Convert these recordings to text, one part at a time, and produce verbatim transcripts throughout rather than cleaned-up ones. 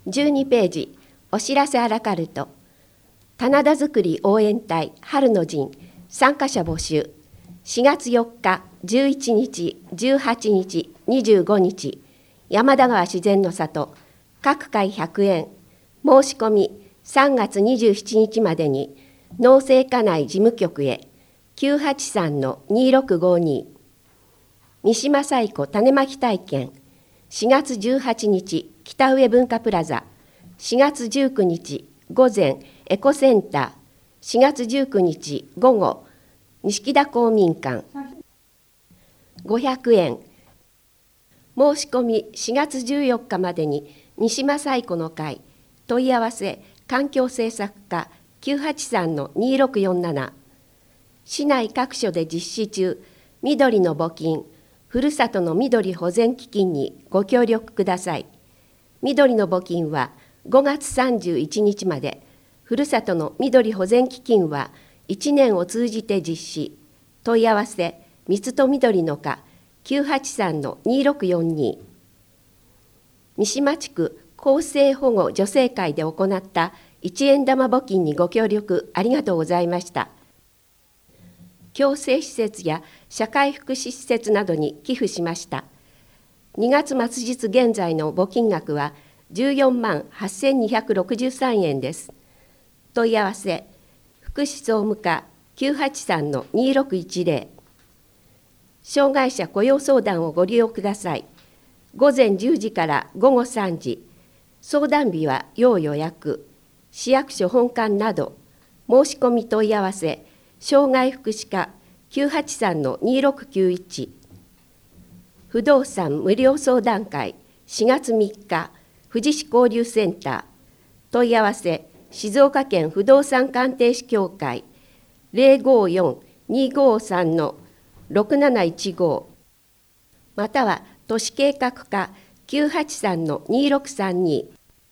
じゅうにページ、お知らせアラカルト。棚田づくり応援隊春の陣参加者募集。しがつよっか、じゅういちにち、じゅうはちにち、にじゅうごにち、山田川自然の里、各回ひゃくえん。申し込みさんがつにじゅうしちにちまでに農政課内事務局へ きゅうはちさんのにろくごに。三島彩子種まき体験しがつじゅうはちにち北上文化プラザ、しがつじゅうくにち午前エコセンター、しがつじゅうくにち午後錦田公民館。ごひゃくえん。申し込みしがつじゅうよっかまでに三島彩子の会。問い合わせ環境政策課 きゅうはちさんのにろくよんなな。市内各所で実施中、緑の募金ふるさとの緑保全基金にご協力ください。緑の募金はごがつさんじゅういちにちまで、ふるさとの緑保全基金はいちねんを通じて実施。問い合わせ三つと緑の課 きゅうはちさんのにろくよんに。三島地区厚生保護助成会で行ったいちえん玉募金にご協力ありがとうございました。共生施設や社会福祉施設などに寄付しました。にがつ末日現在の募金額はじゅうよんまんはっせんにひゃくろくじゅうさんえんです。問い合わせ福祉総務課 きゅうはちさんのにろくいちぜろ。障害者雇用相談をご利用ください。ごぜんじゅうじからごごさんじ。相談日は要予約。市役所本館など。申し込み問い合わせ障害福祉課 きゅうはちさんのにろくきゅういち。不動産無料相談会しがつみっか富士市交流センター。問い合わせ静岡県不動産鑑定士協会 ゼロごよんにごさんのろくなないちご。または都市計画課 きゅうはちさんのにろくさんに。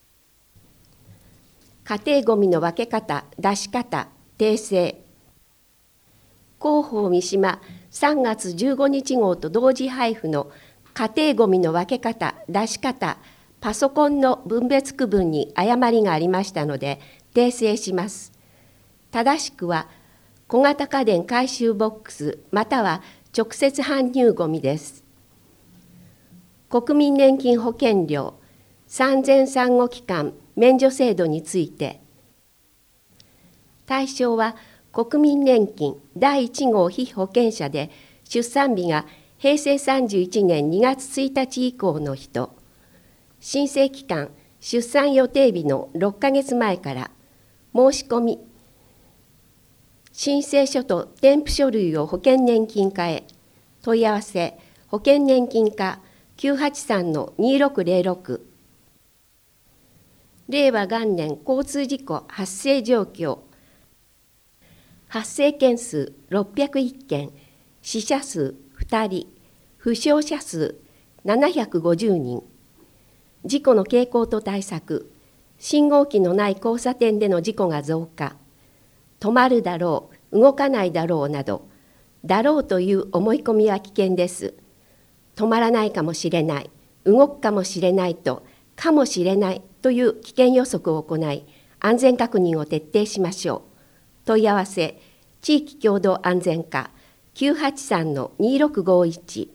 家庭ごみの分け方、出し方、訂正。広報三島さんがつじゅうごにち号と同時配布の家庭ごみの分け方、出し方、パソコンの分別区分に誤りがありましたので訂正します。正しくは小型家電回収ボックスまたは直接搬入ごみです。国民年金保険料産前産後期間免除制度について、対象は国民年金だいいち号被保険者で出産日がへいせいさんじゅういちねんにがつついたち以降の人、申請期間出産予定日のろっかげつまえから、申し込み申請書と添付書類を保険年金課へ。問い合わせ保険年金課 きゅうはちさんのにろくぜろろく。令和元年交通事故発生状況。発生件数ろっぴゃくいっけん、死者数ふたり、負傷者数ななひゃくごじゅうにん。事故の傾向と対策。信号機のない交差点での事故が増加。止まるだろう、動かないだろうなど、だろうという思い込みは危険です。止まらないかもしれない、動くかもしれないと、かもしれないという危険予測を行い、安全確認を徹底しましょう。問い合わせ地域共同安全課 きゅうはちさんのにろくごいち。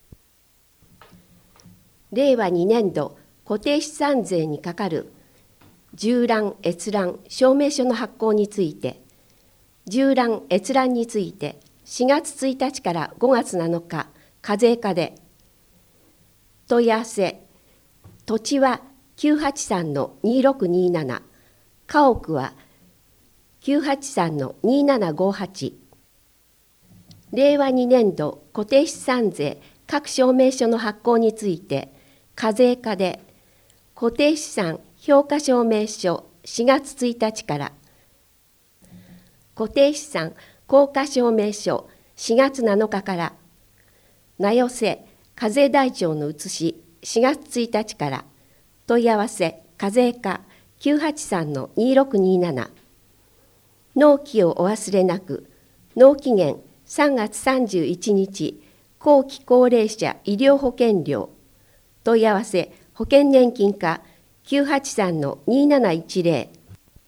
令和にねんど固定資産税にかかる縦覧閲覧証明書の発行について、縦覧閲覧についてしがつついたちからごがつなのか課税課で。問い合わせ土地はきゅうはちさんのにろくになな、家屋はきゅうはちさんのにななごはち。令和にねんど固定資産税各証明書の発行について課税課で、固定資産評価証明書しがつついたちから、固定資産効果証明書しがつなのかから、名寄せ課税台帳の写ししがつついたちから、問い合わせ課税課 きゅうはちさんのにろくになな。納期をお忘れなく。納期限さんがつさんじゅういちにち、後期高齢者医療保険料。問い合わせ保険年金課きゅうはちさんのになないちぜろ。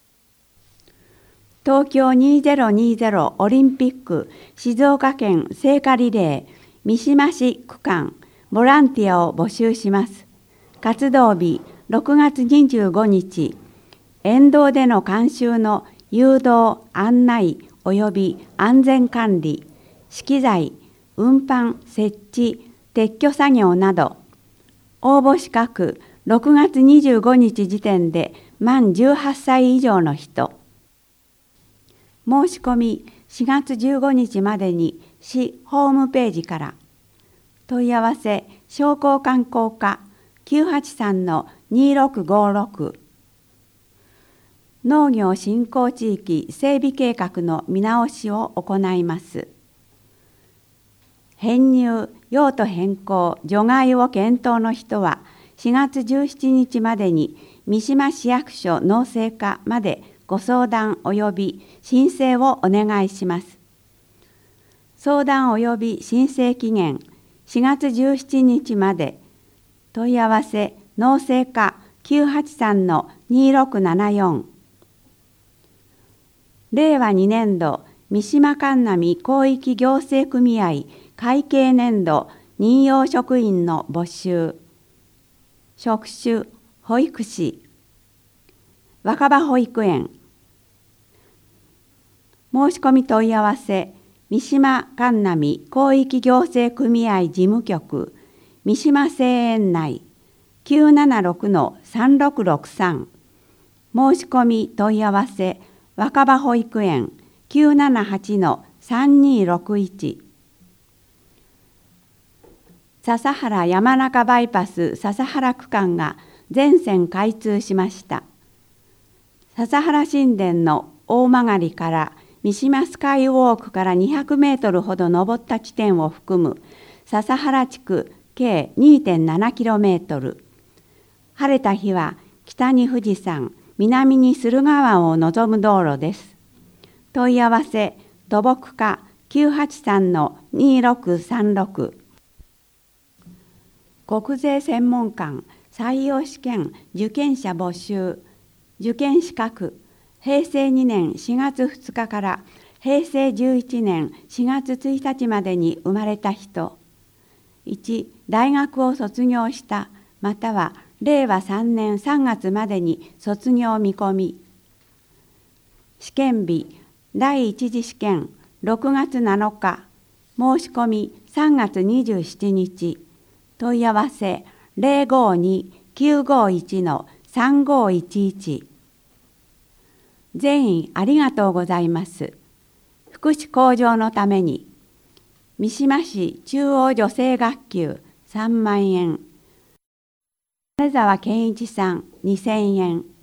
東京にせんにじゅうオリンピック静岡県聖火リレー三島市区間ボランティアを募集します。活動日ろくがつにじゅうごにち、沿道での観衆の誘導、案内及び安全管理、資機材、運搬、設置、撤去作業など、応募資格ろくがつにじゅうごにち時点で満じゅうはっさい以上の人、申し込みしがつじゅうごにちまでに市ホームページから。問い合わせ商工観光課 きゅうはちさんのにろくごろく。農業振興地域整備計画の見直しを行います。編入、用途変更、除外を検討の人はしがつじゅうしちにちまでに三島市役所農政課までご相談及び申請をお願いします。相談及び申請期限しがつじゅうしちにちまで。問い合わせ農政課 きゅうはちさんのにろくななよん。れいわにねんど三島神波広域行政組合会計年度任用職員の募集。職種保育士、若葉保育園。申し込み問い合わせ三島神波広域行政組合事務局三島製園内 きゅうななろくのさんろくろくさん。申し込み問い合わせ若葉保育園 きゅうななはちのさんにろくいち。笹原山中バイパス笹原区間が全線開通しました。笹原神殿の大曲から三島スカイウォークからにひゃくメートルほど登った地点を含む笹原地区計 にてんななキロメートル。晴れた日は北に富士山、南に駿河湾を望む道路です。問い合わせ土木課 きゅうはちさんのにろくさんろく。国税専門官採用試験受験者募集。受験資格へいせいにねんしがつふつかからへいせいじゅういちねんしがつついたちまでに生まれた人。いち大学を卒業したまたはれいわさんねんさんがつまでに卒業見込み。試験日だいいち次試験ろくがつなのか。申し込みさんがつにじゅうしちにち。問い合わせ ゼロごに きゅうごいち のさんごいちいち。全員ありがとうございます。福祉向上のために三島市中央女性学級さんまんえん、金沢健一さんにせんえん。